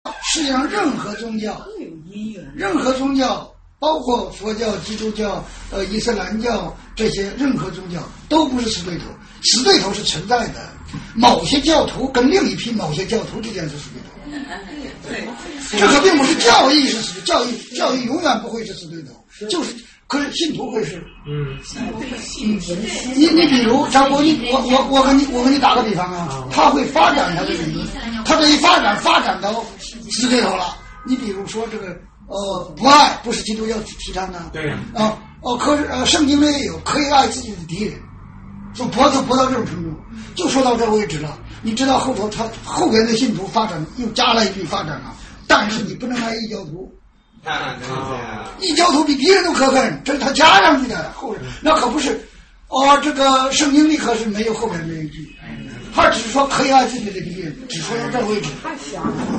实际上任何宗教，包括佛教、基督教、伊斯兰教这些任何宗教都不是死对头，死对头是存在的。某些教徒跟另一批某些教徒之间是死对头，这可并不是教义是死，教义永远不会是死对头，就是可是信徒会是。你比如张国，我跟你打个比方啊，他会发展他的理论，他这一发展到死对头了。你比如说这个不爱不是基督教提倡的， 对啊可是圣经里也有可以爱自己的敌人，说博到这种程度，就说到这为止了。你知道后头他后边的信徒发展又加了一笔发展了，但是你不能爱异教徒。异教徒比敌人都可恨，这是他加上去的后人，那可不是这个圣经里可是没有后边这一句，他只是说可以爱自己的敌人，只说到这为止。